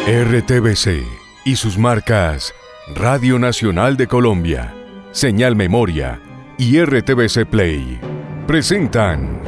RTBC y sus marcas Radio Nacional de Colombia, Señal Memoria y RTBC Play presentan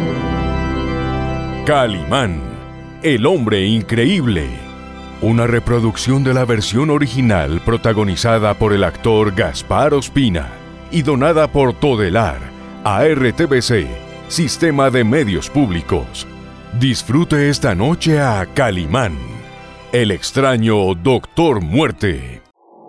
Calimán, el hombre increíble, una reproducción de la versión original protagonizada por el actor Gaspar Ospina y donada por Todelar a RTBC, Sistema de Medios Públicos. Disfrute esta noche a Calimán, el extraño Doctor Muerte.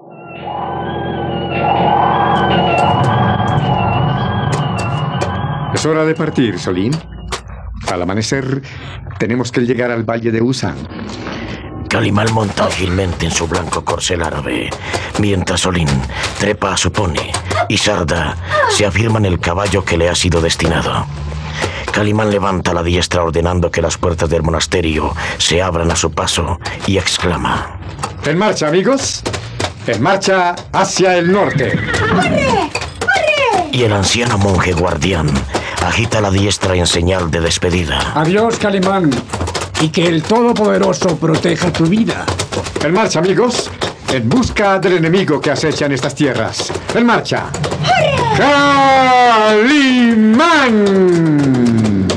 Es hora de partir, Solín. Al amanecer, tenemos que llegar al valle de Usán. Calimán monta ágilmente en su blanco corcel árabe, mientras Solín trepa a su pony y Sarda se afirma en el caballo que le ha sido destinado. Calimán levanta la diestra ordenando que las puertas del monasterio se abran a su paso y exclama: ¡En marcha, amigos! ¡En marcha hacia el norte! ¡Corre! ¡Corre! Y el anciano monje guardián agita la diestra en señal de despedida. Adiós, Calimán, y que el Todopoderoso proteja tu vida. ¡En marcha, amigos! En busca del enemigo que acecha en estas tierras. ¡En marcha! ¡Calimán!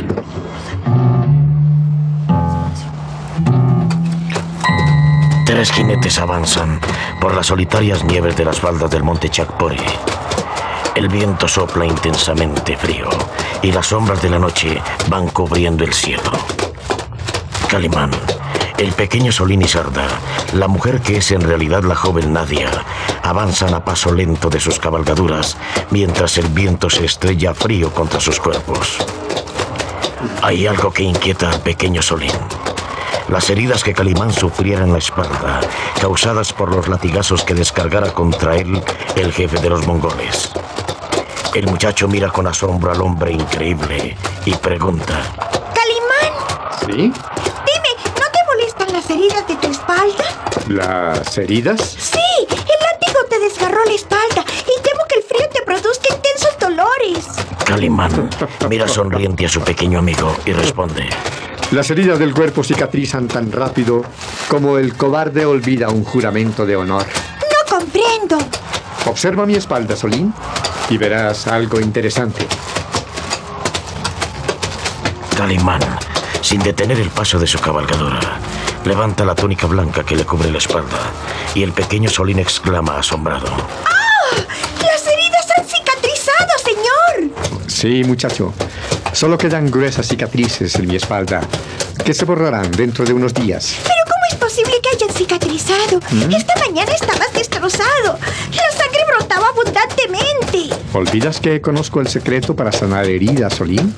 Tres jinetes avanzan por las solitarias nieves de las faldas del monte Chacpore. El viento sopla intensamente frío y las sombras de la noche van cubriendo el cielo. Calimán, el pequeño Solín y Sarda, la mujer que es en realidad la joven Nadia, avanzan a paso lento de sus cabalgaduras mientras el viento se estrella frío contra sus cuerpos. Hay algo que inquieta al pequeño Solín. Las heridas que Calimán sufriera en la espalda, causadas por los latigazos que descargara contra él el jefe de los mongoles. El muchacho mira con asombro al hombre increíble y pregunta: ¡Calimán! ¿Sí? Dime, ¿no te molestan las heridas de tu espalda? ¿Las heridas? Sí, el látigo te desgarró la espalda y temo que el frío te produzca intensos dolores. Calimán mira sonriente a su pequeño amigo y responde: Las heridas del cuerpo cicatrizan tan rápido como el cobarde olvida un juramento de honor. No comprendo. Observa mi espalda, Solín, y verás algo interesante. Calimán, sin detener el paso de su cabalgadora, levanta la túnica blanca que le cubre la espalda y el pequeño Solín exclama asombrado: ¡Ah! ¡Las heridas han cicatrizado, señor! Sí, muchacho. Solo quedan gruesas cicatrices en mi espalda que se borrarán dentro de unos días. ¿Pero cómo es posible que hayan cicatrizado? Esta mañana estabas destrozado. La sangre brotaba abundantemente. ¿Olvidas que conozco el secreto para sanar heridas, Solín?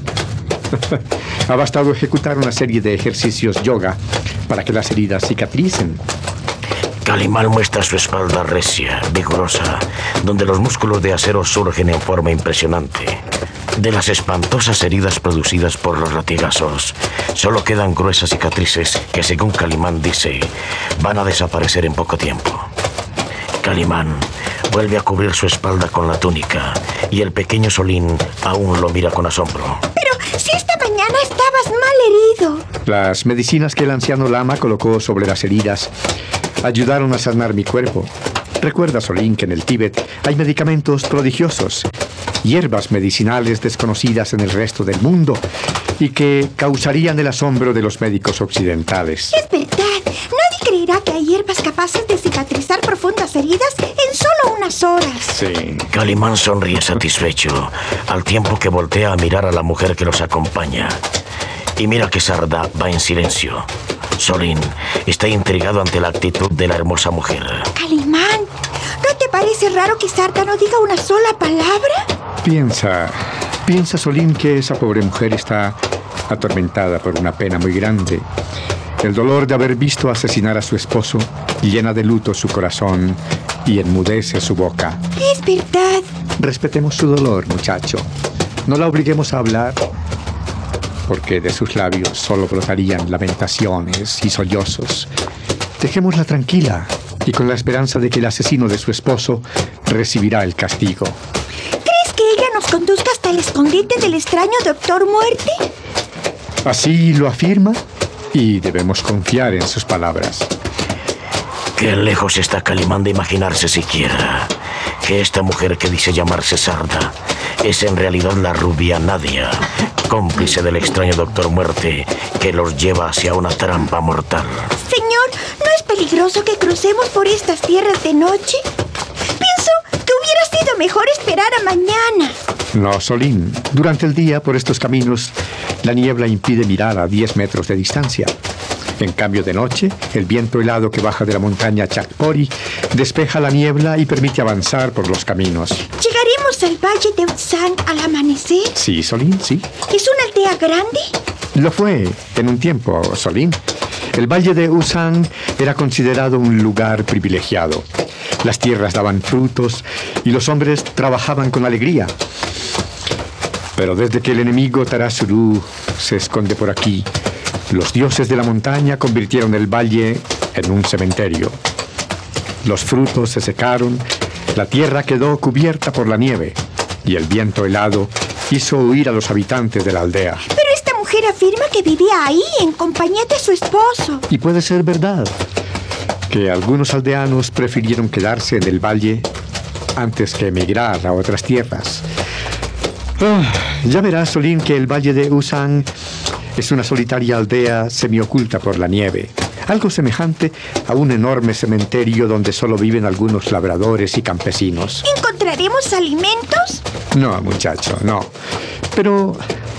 Ha bastado ejecutar una serie de ejercicios yoga para que las heridas cicatricen. Calimán muestra su espalda recia, vigorosa, donde los músculos de acero surgen en forma impresionante. De las espantosas heridas producidas por los latigazos, solo quedan gruesas cicatrices que, según Calimán dice, van a desaparecer en poco tiempo. Calimán vuelve a cubrir su espalda con la túnica y el pequeño Solín aún lo mira con asombro. Pero si esta mañana estabas mal herido. Las medicinas que el anciano lama colocó sobre las heridas ayudaron a sanar mi cuerpo. Recuerda, Solín, que en el Tíbet hay medicamentos prodigiosos, hierbas medicinales desconocidas en el resto del mundo y que causarían el asombro de los médicos occidentales. Es verdad. Nadie creerá que hay hierbas capaces de cicatrizar profundas heridas en solo unas horas. Sí. Calimán sonríe satisfecho, al tiempo que voltea a mirar a la mujer que los acompaña. Y mira que Sarda va en silencio. Solín está intrigado ante la actitud de la hermosa mujer. Calimán, ¿no te parece raro que Sarda no diga una sola palabra? Piensa, Solín, que esa pobre mujer está atormentada por una pena muy grande. El dolor de haber visto asesinar a su esposo llena de luto su corazón y enmudece su boca. Es verdad. Respetemos su dolor, muchacho. No la obliguemos a hablar, porque de sus labios solo brotarían lamentaciones y sollozos. Dejémosla tranquila y con la esperanza de que el asesino de su esposo recibirá el castigo. ¿Crees que ella nos conduzca hasta el escondite del extraño Doctor Muerte? ¿Así lo afirma? y debemos confiar en sus palabras. Qué lejos está Calimán de imaginarse siquiera que esta mujer que dice llamarse Sarda es en realidad la rubia Nadia, cómplice del extraño Doctor Muerte que los lleva hacia una trampa mortal. Señor, ¿no es peligroso que crucemos por estas tierras de noche? Pienso que hubiera sido mejor esperar a mañana. No, Solín. Durante el día, por estos caminos, la niebla impide mirar a 10 metros de distancia. En cambio, de noche, el viento helado que baja de la montaña Chakpori despeja la niebla y permite avanzar por los caminos. ¿Llegaremos al valle de Utsang al amanecer? Sí, Solín, sí. ¿Es una aldea grande? Lo fue en un tiempo, Solín. El valle de Utsang era considerado un lugar privilegiado. Las tierras daban frutos y los hombres trabajaban con alegría. Pero desde que el enemigo Tarasuru se esconde por aquí, los dioses de la montaña convirtieron el valle en un cementerio. Los frutos se secaron, la tierra quedó cubierta por la nieve y el viento helado hizo huir a los habitantes de la aldea. Pero esta mujer afirma que vivía ahí en compañía de su esposo. Y puede ser verdad que algunos aldeanos prefirieron quedarse en el valle antes que emigrar a otras tierras. Ya verás, Solín, que el valle de Utsang es una solitaria aldea semioculta por la nieve, algo semejante a un enorme cementerio donde solo viven algunos labradores y campesinos. ¿Encontraremos alimentos? No, muchacho, no. Pero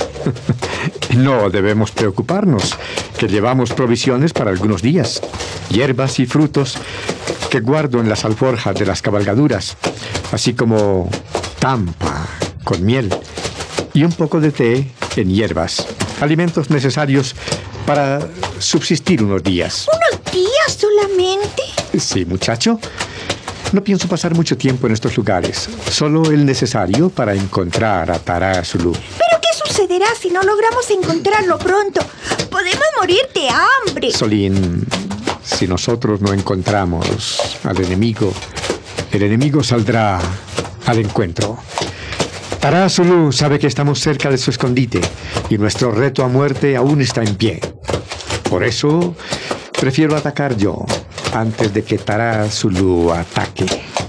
no debemos preocuparnos, que llevamos provisiones para algunos días, hierbas y frutos que guardo en las alforjas de las cabalgaduras, así como tampa con miel y un poco de té en hierbas. Alimentos necesarios para subsistir unos días. ¿Unos días solamente? Sí, muchacho. No pienso pasar mucho tiempo en estos lugares. Solo el necesario para encontrar a Tarasuru. ¿Pero qué sucederá si no logramos encontrarlo pronto? Podemos morir de hambre. Solín, si nosotros no encontramos al enemigo, el enemigo saldrá al encuentro. Tarasuru sabe que estamos cerca de su escondite y nuestro reto a muerte aún está en pie. Por eso, prefiero atacar yo antes de que Tarasuru ataque.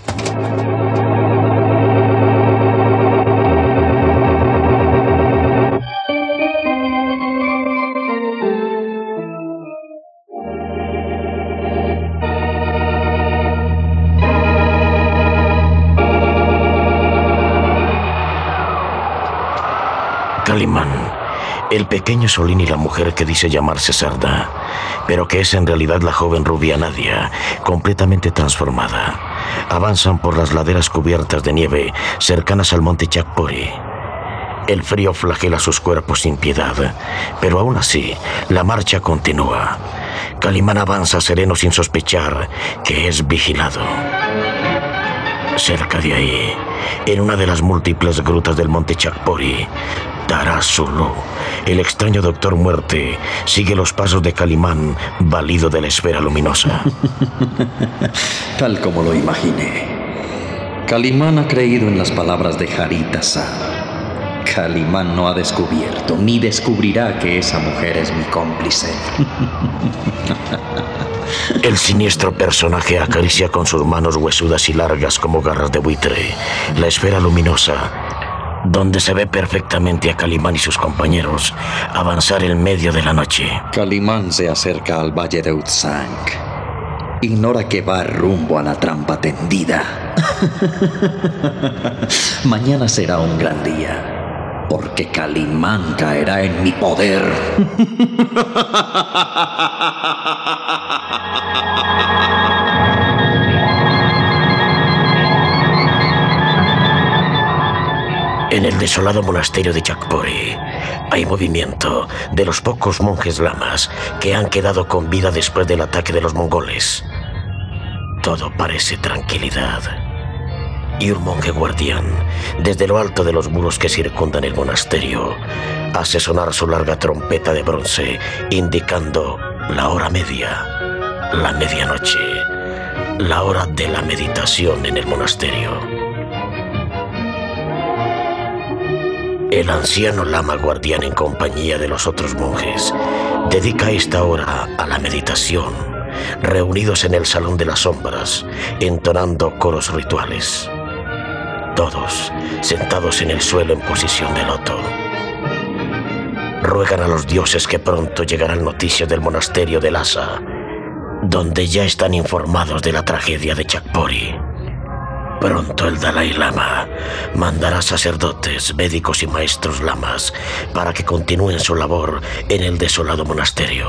Calimán, el pequeño Solín y la mujer que dice llamarse Sarda, pero que es en realidad la joven rubia Nadia, completamente transformada, avanzan por las laderas cubiertas de nieve cercanas al monte Chakpori. El frío flagela sus cuerpos sin piedad, pero aún así, la marcha continúa. Calimán avanza sereno sin sospechar que es vigilado. Cerca de ahí, en una de las múltiples grutas del monte Chakpori, Tarasuru, el extraño Doctor Muerte, sigue los pasos de Calimán, valido de la esfera luminosa. Tal como lo imaginé. Calimán ha creído en las palabras de Harita-san. Calimán no ha descubierto ni descubrirá que esa mujer es mi cómplice. El siniestro personaje acaricia con sus manos huesudas y largas como garras de buitre la esfera luminosa, donde se ve perfectamente a Calimán y sus compañeros avanzar en medio de la noche. Calimán se acerca al valle de Utsang. Ignora que va rumbo a la trampa tendida. Mañana será un gran día, porque Calimán caerá en mi poder. En el desolado monasterio de Chakpori hay movimiento de los pocos monjes lamas que han quedado con vida después del ataque de los mongoles. Todo parece tranquilidad. Y un monje guardián, desde lo alto de los muros que circundan el monasterio, hace sonar su larga trompeta de bronce, indicando la hora media, la medianoche, la hora de la meditación en el monasterio. El anciano lama guardián, en compañía de los otros monjes, dedica esta hora a la meditación, reunidos en el Salón de las Sombras, entonando coros rituales. Todos sentados en el suelo en posición de loto. Ruegan a los dioses que pronto llegarán noticias del monasterio de Lhasa, donde ya están informados de la tragedia de Chakpori. Pronto el Dalai Lama mandará sacerdotes, médicos y maestros lamas para que continúen su labor en el desolado monasterio.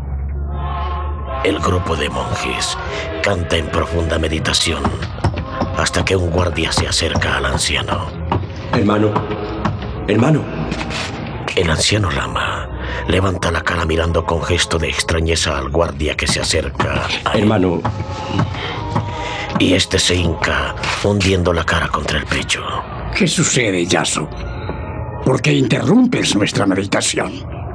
El grupo de monjes canta en profunda meditación hasta que un guardia se acerca al anciano. Hermano. El anciano lama levanta la cara mirando con gesto de extrañeza al guardia que se acerca a él. Hermano. Y este se hinca, hundiendo la cara contra el pecho. ¿Qué sucede, Yaso? ¿Por qué interrumpes nuestra meditación?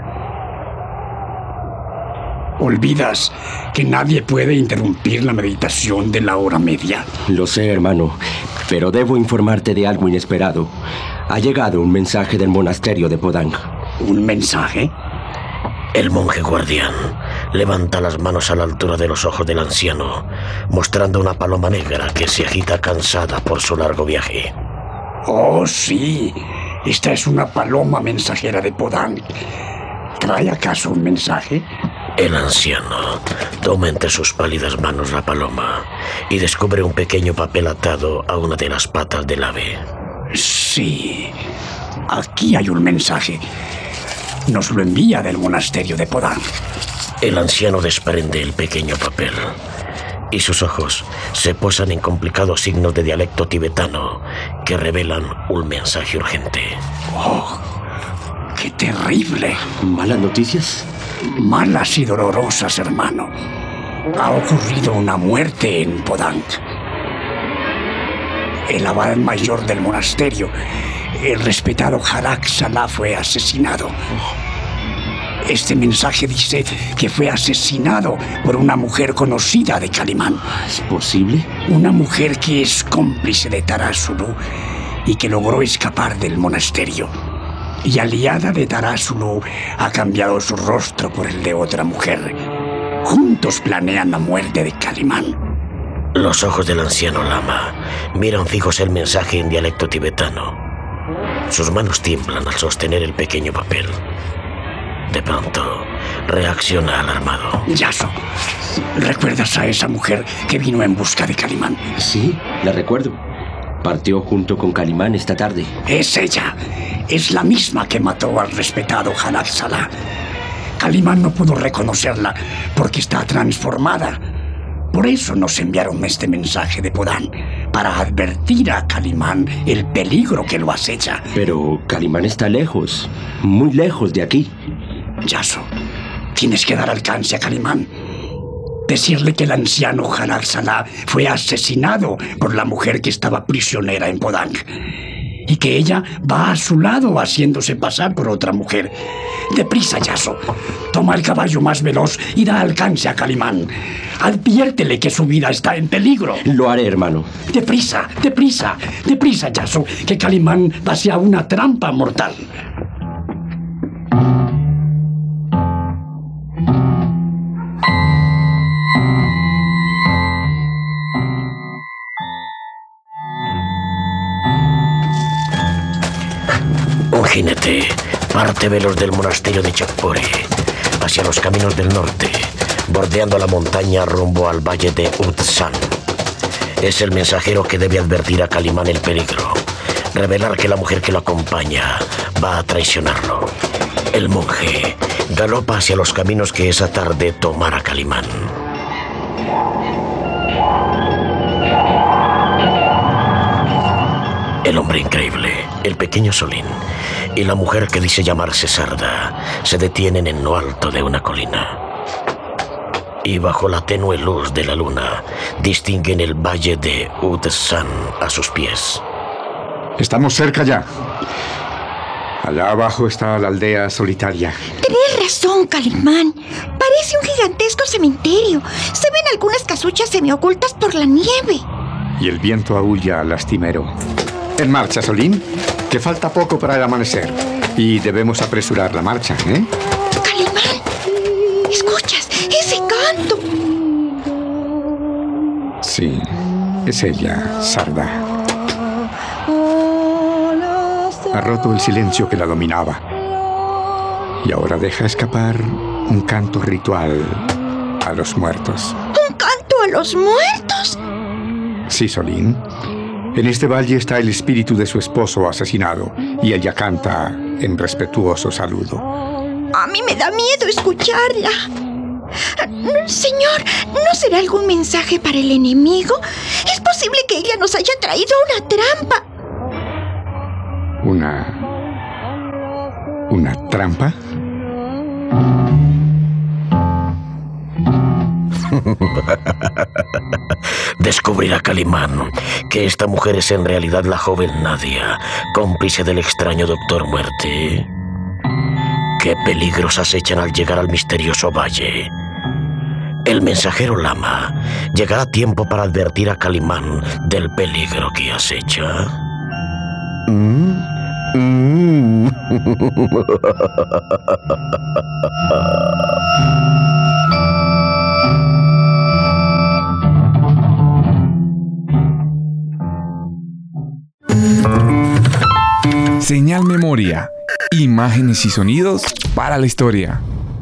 ¿Olvidas que nadie puede interrumpir la meditación de la hora media? Lo sé, hermano, pero debo informarte de algo inesperado. Ha llegado un mensaje del monasterio de Podang. ¿Un mensaje? El monje guardián levanta las manos a la altura de los ojos del anciano, mostrando una paloma negra que se agita cansada por su largo viaje. Oh, sí. Esta es una paloma mensajera de Podang. ¿Trae acaso un mensaje? El anciano toma entre sus pálidas manos la paloma y descubre un pequeño papel atado a una de las patas del ave. Sí. Aquí hay un mensaje. Nos lo envía del monasterio de Podang. El anciano desprende el pequeño papel y sus ojos se posan en complicados signos de dialecto tibetano que revelan un mensaje urgente. ¡Oh! ¡Qué terrible! ¿Malas noticias? Malas y dolorosas, hermano. Ha ocurrido una muerte en Podang. El abad mayor del monasterio, el respetado Harak Salah, fue asesinado. Este mensaje dice que fue asesinado por una mujer conocida de Kalimán. ¿Es posible? Una mujer que es cómplice de Tarasulu y que logró escapar del monasterio. Y aliada de Tarasulu ha cambiado su rostro por el de otra mujer. Juntos planean la muerte de Kalimán. Los ojos del anciano lama miran fijos el mensaje en dialecto tibetano. Sus manos tiemblan al sostener el pequeño papel. De pronto, reacciona alarmado. Yaso, ¿recuerdas a esa mujer que vino en busca de Kalimán? Sí, la recuerdo. Partió junto con Kalimán esta tarde. Es ella. Es la misma que mató al respetado Harak Salah. Kalimán no pudo reconocerla porque está transformada. Por eso nos enviaron este mensaje de Podang, para advertir a Kalimán el peligro que lo acecha. Pero Kalimán está lejos, muy lejos de aquí. Yaso, tienes que dar alcance a Kalimán. Decirle que el anciano Harak Salah fue asesinado por la mujer que estaba prisionera en Podang. Y que ella va a su lado haciéndose pasar por otra mujer. Deprisa, Yaso. Toma el caballo más veloz y da alcance a Kalimán. Adviértele que su vida está en peligro. Lo haré, hermano. Deprisa, deprisa, deprisa, Yaso, que Kalimán va hacia una trampa mortal. Un jinete parte veloz del monasterio de Chakpori hacia los caminos del norte, bordeando la montaña rumbo al valle de Utsan. Es el mensajero que debe advertir a Kalimán el peligro, revelar que la mujer que lo acompaña va a traicionarlo. El monje galopa hacia los caminos que esa tarde tomará Kalimán. El hombre increíble, el pequeño Solín y la mujer que dice llamarse Sarda se detienen en lo alto de una colina. Y bajo la tenue luz de la luna distinguen el valle de Utsan a sus pies. Estamos cerca ya. Allá abajo está la aldea solitaria. Tienes razón, Kalimán. Parece un gigantesco cementerio. Se ven algunas casuchas semiocultas por la nieve. Y el viento aúlla lastimero. En marcha, Solín, que falta poco para el amanecer. Y debemos apresurar la marcha, ¿eh? Kalimán, Es ella, Sarda. Ha roto el silencio que la dominaba. Y ahora deja escapar un canto ritual a los muertos. ¿Un canto a los muertos? Sí, Solín. En este valle está el espíritu de su esposo asesinado y ella canta en respetuoso saludo. A mí me da miedo escucharla. Señor, ¿no será algún mensaje para el enemigo? Es posible que ella nos haya traído una trampa. ¿Una trampa? Descubrirá Calimán que esta mujer es en realidad la joven Nadia, cómplice del extraño Doctor Muerte. ¿Qué peligros acechan al llegar al misterioso valle? El mensajero Lama llegará a tiempo para advertir a Calimán del peligro que acecha. Señal Memoria. Imágenes y sonidos para la historia.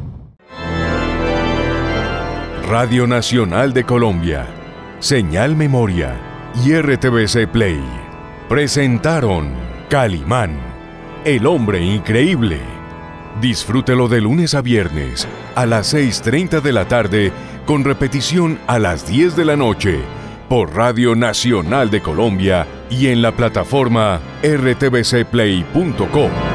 Radio Nacional de Colombia, Señal Memoria y RTBC Play presentaron Calimán, el hombre increíble. Disfrútelo de lunes a viernes a las 6:30 de la tarde con repetición a las 10 de la noche por Radio Nacional de Colombia y en la plataforma rtbcplay.com.